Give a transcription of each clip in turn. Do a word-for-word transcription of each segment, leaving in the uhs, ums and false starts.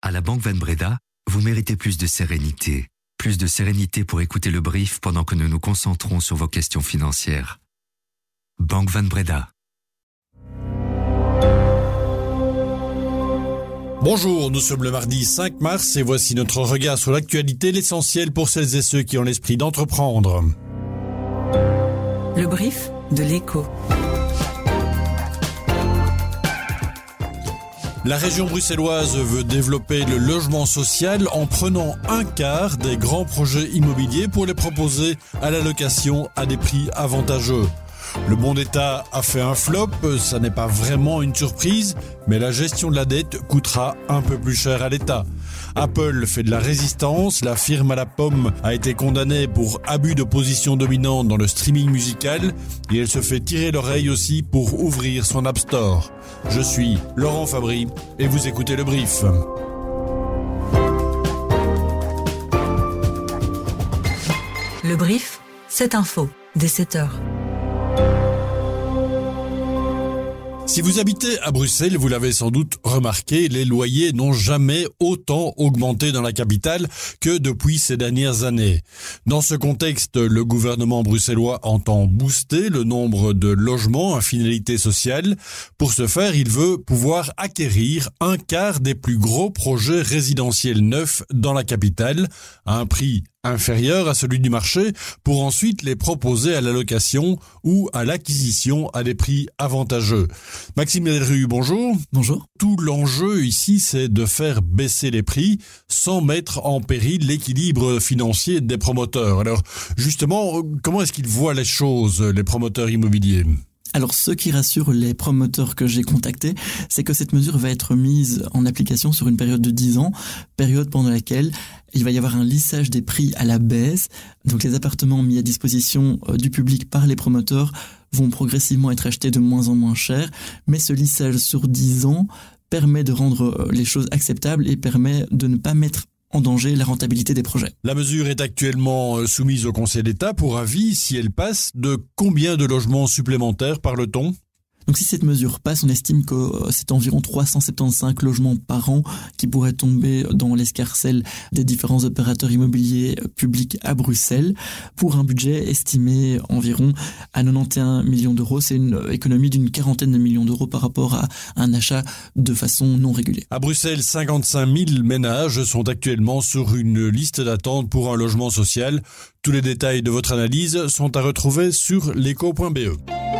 À la Banque Van Breda, vous méritez plus de sérénité. Plus de sérénité pour écouter le brief pendant que nous nous concentrons sur vos questions financières. Banque Van Breda. Bonjour, nous sommes le mardi cinq mars et voici notre regard sur l'actualité, l'essentiel pour celles et ceux qui ont l'esprit d'entreprendre. Le brief de l'Écho. La région bruxelloise veut développer le logement social en prenant un quart des grands projets immobiliers pour les proposer à la location à des prix avantageux. Le bon d'État a fait un flop, ça n'est pas vraiment une surprise, mais la gestion de la dette coûtera un peu plus cher à l'État. Apple fait de la résistance, la firme à la pomme a été condamnée pour abus de position dominante dans le streaming musical et elle se fait tirer l'oreille aussi pour ouvrir son App Store. Je suis Laurent Fabry et vous écoutez le brief. Le brief, cette info, dès sept heures. Si vous habitez à Bruxelles, vous l'avez sans doute remarqué, les loyers n'ont jamais autant augmenté dans la capitale que depuis ces dernières années. Dans ce contexte, le gouvernement bruxellois entend booster le nombre de logements à finalité sociale. Pour ce faire, il veut pouvoir acquérir un quart des plus gros projets résidentiels neufs dans la capitale à un prix inférieur à celui du marché pour ensuite les proposer à la location ou à l'acquisition à des prix avantageux. Maxime Delru, bonjour. Bonjour. Tout l'enjeu ici, c'est de faire baisser les prix sans mettre en péril l'équilibre financier des promoteurs. Alors, justement, comment est-ce qu'ils voient les choses, les promoteurs immobiliers ? Alors, ce qui rassure les promoteurs que j'ai contactés, c'est que cette mesure va être mise en application sur une période de dix ans, période pendant laquelle il va y avoir un lissage des prix à la baisse. Donc, les appartements mis à disposition du public par les promoteurs vont progressivement être achetés de moins en moins cher. Mais ce lissage sur dix ans permet de rendre les choses acceptables et permet de ne pas mettre en danger la rentabilité des projets. La mesure est actuellement soumise au Conseil d'État pour avis. Si elle passe, de combien de logements supplémentaires parle-t-on ? Donc si cette mesure passe, on estime que c'est environ trois cent soixante-quinze logements par an qui pourraient tomber dans l'escarcelle des différents opérateurs immobiliers publics à Bruxelles pour un budget estimé environ à quatre-vingt-onze millions d'euros. C'est une économie d'une quarantaine de millions d'euros par rapport à un achat de façon non régulée. À Bruxelles, cinquante-cinq mille ménages sont actuellement sur une liste d'attente pour un logement social. Tous les détails de votre analyse sont à retrouver sur l'éco point b e.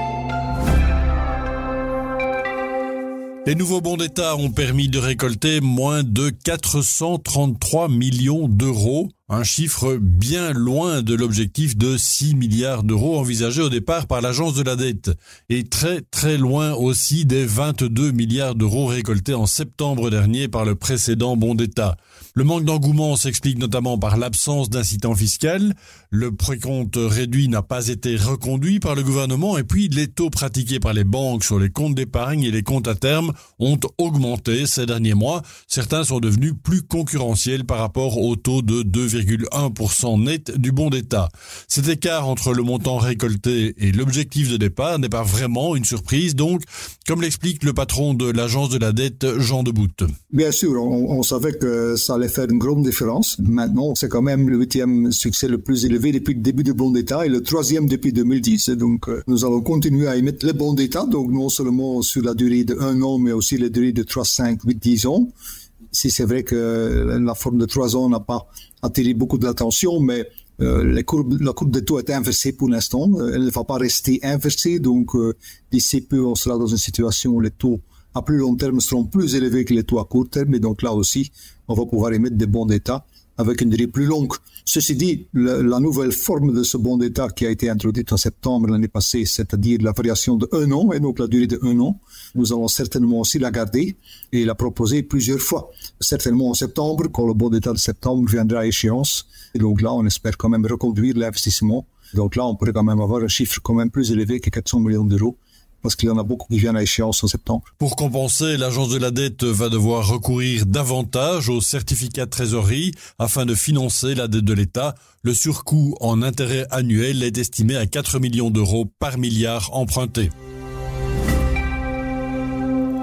Les nouveaux bons d'État ont permis de récolter moins de quatre cent trente-trois millions d'euros, un chiffre bien loin de l'objectif de six milliards d'euros envisagé au départ par l'Agence de la dette, et très très loin aussi des vingt-deux milliards d'euros récoltés en septembre dernier par le précédent bon d'État. Le manque d'engouement s'explique notamment par l'absence d'incitant fiscal, le précompte réduit n'a pas été reconduit par le gouvernement et puis les taux pratiqués par les banques sur les comptes d'épargne et les comptes à terme ont augmenté ces derniers mois. Certains sont devenus plus concurrentiels par rapport au taux de deux virgule un pour cent net du bon d'État. Cet écart entre le montant récolté et l'objectif de départ n'est pas vraiment une surprise, donc, comme l'explique le patron de l'Agence de la dette, Jean Debout. Bien sûr, on, on savait que ça allait faire une grande différence. Maintenant, c'est quand même le huitième succès le plus élevé depuis le début du bon d'État et le troisième depuis deux mille dix. Donc, euh, nous allons continuer à émettre le bon d'État, donc non seulement sur la durée de un an, mais aussi la durée de trois, cinq, huit, dix ans. Si c'est vrai que la forme de trois ans n'a pas attiré beaucoup d'attention, mais euh, la, courbe, la courbe de taux est inversée pour l'instant. Elle ne va pas rester inversée, donc euh, d'ici peu, on sera dans une situation où les taux à plus long terme seront plus élevés que les taux à court terme, et donc là aussi, on va pouvoir émettre des bons d'État avec une durée plus longue. Ceci dit, la, la nouvelle forme de ce bon d'État qui a été introduite en septembre l'année passée, c'est-à-dire la variation de un an, et donc la durée de un an, nous allons certainement aussi la garder et la proposer plusieurs fois. Certainement en septembre, quand le bon d'État de septembre viendra à échéance. Et donc là, on espère quand même reconduire l'investissement. Donc là, on pourrait quand même avoir un chiffre quand même plus élevé que quatre cents millions d'euros. Parce qu'il y en a beaucoup qui viennent à échéance en septembre. Pour compenser, l'Agence de la dette va devoir recourir davantage aux certificats de trésorerie afin de financer la dette de l'État. Le surcoût en intérêt annuel est estimé à quatre millions d'euros par milliard emprunté.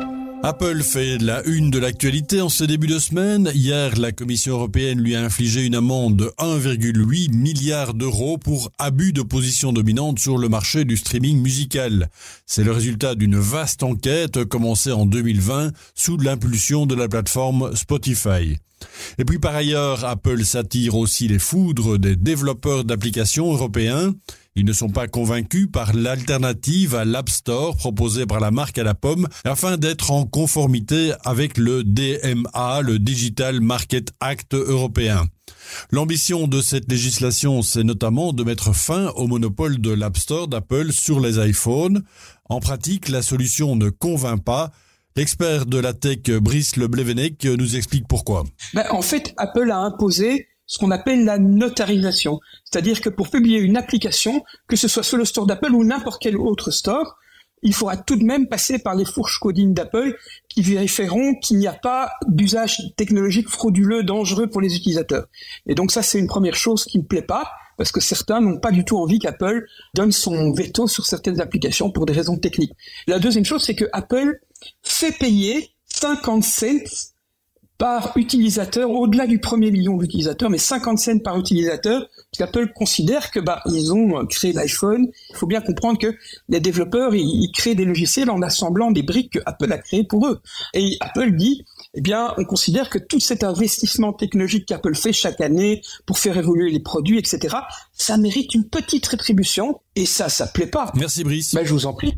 Apple fait la une de l'actualité en ce début de semaine. Hier, la Commission européenne lui a infligé une amende de un virgule huit milliard d'euros pour abus de position dominante sur le marché du streaming musical. C'est le résultat d'une vaste enquête commencée en deux mille vingt sous l'impulsion de la plateforme Spotify. Et puis par ailleurs, Apple s'attire aussi les foudres des développeurs d'applications européens. Ils ne sont pas convaincus par l'alternative à l'App Store proposée par la marque à la pomme afin d'être en conformité avec le D M A, le Digital Market Act européen. L'ambition de cette législation, c'est notamment de mettre fin au monopole de l'App Store d'Apple sur les iPhones. En pratique, la solution ne convainc pas. L'expert de la tech Brice Leblevenec nous explique pourquoi. Ben, en fait, Apple a imposé ce qu'on appelle la notarisation. C'est-à-dire que pour publier une application, que ce soit sur le store d'Apple ou n'importe quel autre store, il faudra tout de même passer par les fourches codines d'Apple qui vérifieront qu'il n'y a pas d'usage technologique frauduleux, dangereux pour les utilisateurs. Et donc ça, c'est une première chose qui ne plaît pas, parce que certains n'ont pas du tout envie qu'Apple donne son veto sur certaines applications pour des raisons techniques. La deuxième chose, c'est que Apple fait payer cinquante cents par utilisateur, au-delà du premier million d'utilisateurs, mais cinquante cents par utilisateur, qu'Apple considère que bah ils ont créé l'iPhone. Il faut bien comprendre que les développeurs, ils, ils créent des logiciels en assemblant des briques que Apple a créées pour eux. Et Apple dit, eh bien, on considère que tout cet investissement technologique qu'Apple fait chaque année pour faire évoluer les produits, et cetera, ça mérite une petite rétribution, et ça, ça plaît pas. Merci Brice. Ben, je vous en prie.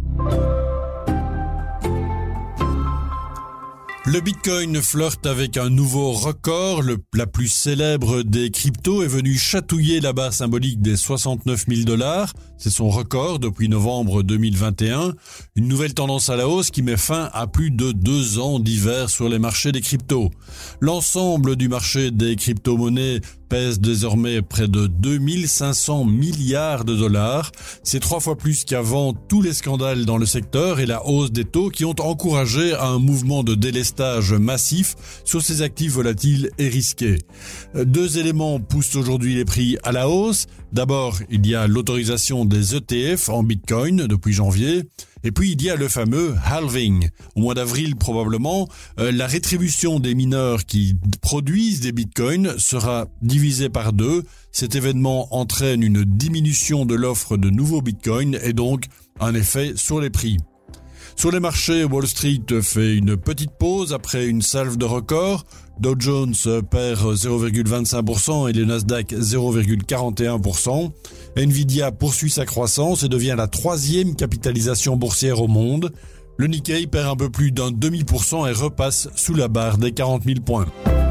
Le Bitcoin flirte avec un nouveau record. Le, la plus célèbre des cryptos est venue chatouiller la barre symbolique des soixante-neuf mille dollars. C'est son record depuis novembre deux mille vingt et un. Une nouvelle tendance à la hausse qui met fin à plus de deux ans d'hiver sur les marchés des cryptos. L'ensemble du marché des crypto-monnaies pèse désormais près de deux mille cinq cents milliards de dollars. C'est trois fois plus qu'avant tous les scandales dans le secteur et la hausse des taux qui ont encouragé un mouvement de délestage massif sur ces actifs volatiles et risqués. Deux éléments poussent aujourd'hui les prix à la hausse. D'abord, il y a l'autorisation des E T F en Bitcoin depuis janvier. Et puis, il y a le fameux halving. Au mois d'avril, probablement, euh, la rétribution des mineurs qui produisent des bitcoins sera divisée par deux. Cet événement entraîne une diminution de l'offre de nouveaux bitcoins et donc un effet sur les prix. Sur les marchés, Wall Street fait une petite pause après une salve de records. Dow Jones perd zéro virgule vingt-cinq pour cent et le Nasdaq zéro virgule quarante et un pour cent. Nvidia poursuit sa croissance et devient la troisième capitalisation boursière au monde. Le Nikkei perd un peu plus d'un demi pour cent et repasse sous la barre des quarante mille points.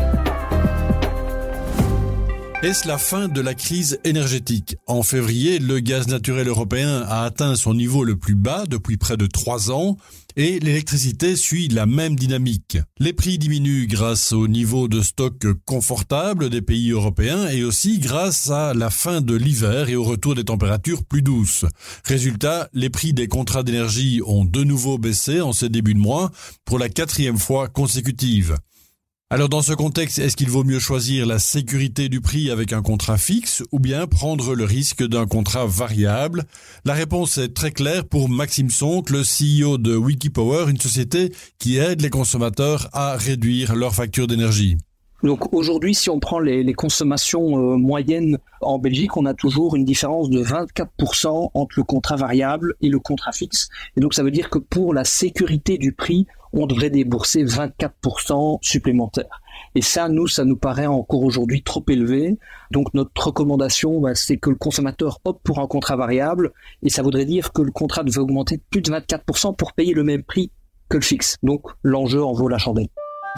Est-ce la fin de la crise énergétique ? En février, le gaz naturel européen a atteint son niveau le plus bas depuis près de trois ans et l'électricité suit la même dynamique. Les prix diminuent grâce au niveau de stock confortable des pays européens et aussi grâce à la fin de l'hiver et au retour des températures plus douces. Résultat, les prix des contrats d'énergie ont de nouveau baissé en ce début de mois pour la quatrième fois consécutive. Alors dans ce contexte, est-ce qu'il vaut mieux choisir la sécurité du prix avec un contrat fixe ou bien prendre le risque d'un contrat variable ? La réponse est très claire pour Maxime Sonck, le C E O de Wikipower, une société qui aide les consommateurs à réduire leur facture d'énergie. Donc aujourd'hui, si on prend les, les consommations euh, moyennes en Belgique, on a toujours une différence de vingt-quatre pour cent entre le contrat variable et le contrat fixe. Et donc ça veut dire que pour la sécurité du prix, on devrait débourser vingt-quatre pour cent supplémentaires. Et ça, nous, ça nous paraît encore aujourd'hui trop élevé. Donc notre recommandation, bah, c'est que le consommateur opte pour un contrat variable. Et ça voudrait dire que le contrat devait augmenter de plus de vingt-quatre pour cent pour payer le même prix que le fixe. Donc l'enjeu en vaut la chandelle.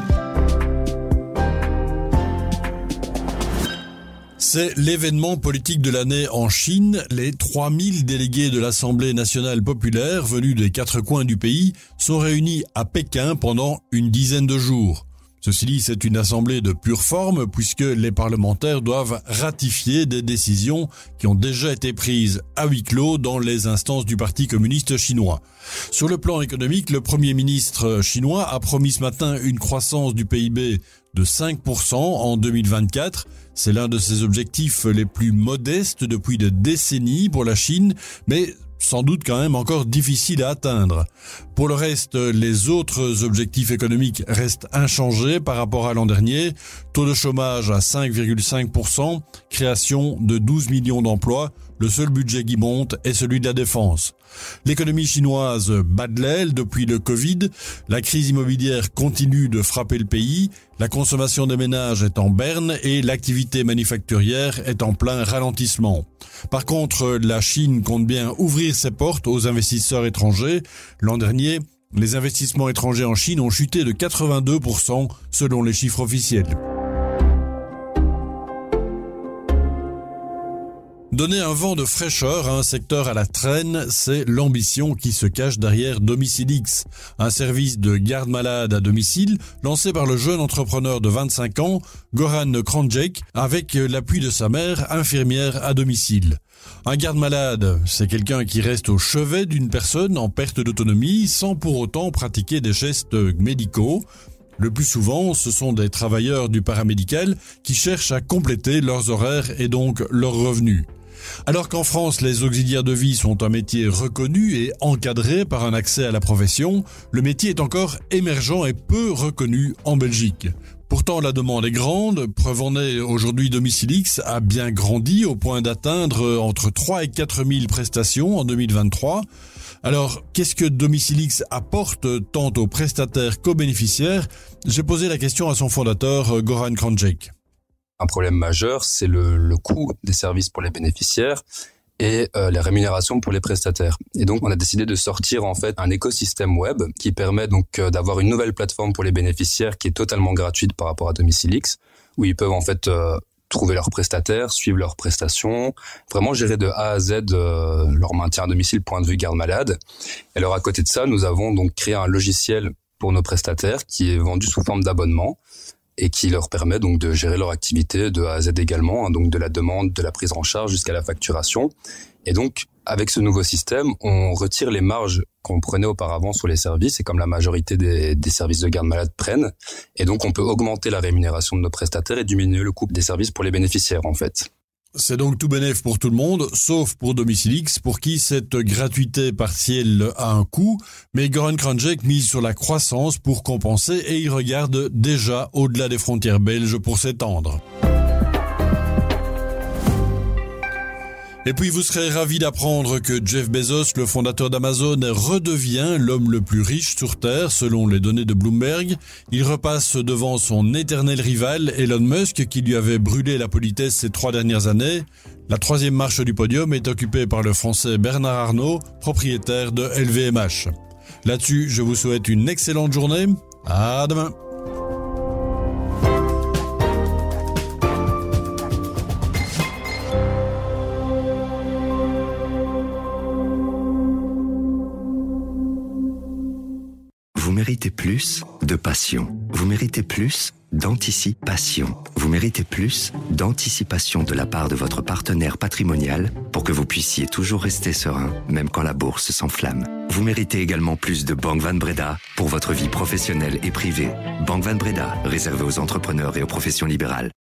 C'est l'événement politique de l'année en Chine. Les trois mille délégués de l'Assemblée nationale populaire venus des quatre coins du pays sont réunis à Pékin pendant une dizaine de jours. Ceci dit, c'est une assemblée de pure forme puisque les parlementaires doivent ratifier des décisions qui ont déjà été prises à huis clos dans les instances du Parti communiste chinois. Sur le plan économique, le Premier ministre chinois a promis ce matin une croissance du P I B de cinq pour cent en deux mille vingt-quatre. C'est l'un de ses objectifs les plus modestes depuis des décennies pour la Chine, mais sans doute quand même encore difficile à atteindre. Pour le reste, les autres objectifs économiques restent inchangés par rapport à l'an dernier. Taux de chômage à cinq virgule cinq pour cent, création de douze millions d'emplois. Le seul budget qui monte est celui de la défense. L'économie chinoise bat de l'aile depuis le Covid. La crise immobilière continue de frapper le pays. La consommation des ménages est en berne et l'activité manufacturière est en plein ralentissement. Par contre, la Chine compte bien ouvrir ses portes aux investisseurs étrangers. L'an dernier, les investissements étrangers en Chine ont chuté de quatre-vingt-deux pour cent selon les chiffres officiels. Donner un vent de fraîcheur à un secteur à la traîne, c'est l'ambition qui se cache derrière Domicilix, un service de garde malade à domicile lancé par le jeune entrepreneur de vingt-cinq ans, Goran Kranjec, avec l'appui de sa mère, infirmière à domicile. Un garde malade, c'est quelqu'un qui reste au chevet d'une personne en perte d'autonomie sans pour autant pratiquer des gestes médicaux. Le plus souvent, ce sont des travailleurs du paramédical qui cherchent à compléter leurs horaires et donc leurs revenus. Alors qu'en France, les auxiliaires de vie sont un métier reconnu et encadré par un accès à la profession, le métier est encore émergent et peu reconnu en Belgique. Pourtant, la demande est grande. Preuve en est, aujourd'hui, Domicilix a bien grandi au point d'atteindre entre trois et quatre mille prestations en deux mille vingt-trois. Alors, qu'est-ce que Domicilix apporte tant aux prestataires qu'aux bénéficiaires ? J'ai posé la question à son fondateur, Goran Kranjec. Un problème majeur, c'est le, le coût des services pour les bénéficiaires et euh, les rémunérations pour les prestataires. Et donc, on a décidé de sortir en fait un écosystème web qui permet donc euh, d'avoir une nouvelle plateforme pour les bénéficiaires qui est totalement gratuite par rapport à Domicilix, où ils peuvent en fait euh, trouver leurs prestataires, suivre leurs prestations, vraiment gérer de A à Z euh, leur maintien à domicile, point de vue garde malade. Et alors, à côté de ça, nous avons donc créé un logiciel pour nos prestataires qui est vendu sous forme d'abonnement et qui leur permet donc de gérer leur activité de A à Z également, hein, donc de la demande, de la prise en charge jusqu'à la facturation. Et donc, avec ce nouveau système, on retire les marges qu'on prenait auparavant sur les services, et comme la majorité des, des services de garde malade prennent. Et donc, on peut augmenter la rémunération de nos prestataires et diminuer le coût des services pour les bénéficiaires, en fait. C'est donc tout bénef pour tout le monde, sauf pour Domicilix, pour qui cette gratuité partielle a un coût. Mais Goran Kranjec mise sur la croissance pour compenser et il regarde déjà au-delà des frontières belges pour s'étendre. Et puis vous serez ravis d'apprendre que Jeff Bezos, le fondateur d'Amazon, redevient l'homme le plus riche sur Terre selon les données de Bloomberg. Il repasse devant son éternel rival Elon Musk qui lui avait brûlé la politesse ces trois dernières années. La troisième marche du podium est occupée par le français Bernard Arnault, propriétaire de L V M H. Là-dessus, je vous souhaite une excellente journée. À demain. Vous méritez plus de passion. Vous méritez plus d'anticipation. Vous méritez plus d'anticipation de la part de votre partenaire patrimonial pour que vous puissiez toujours rester serein, même quand la bourse s'enflamme. Vous méritez également plus de Bank Van Breda pour votre vie professionnelle et privée. Bank Van Breda, réservé aux entrepreneurs et aux professions libérales.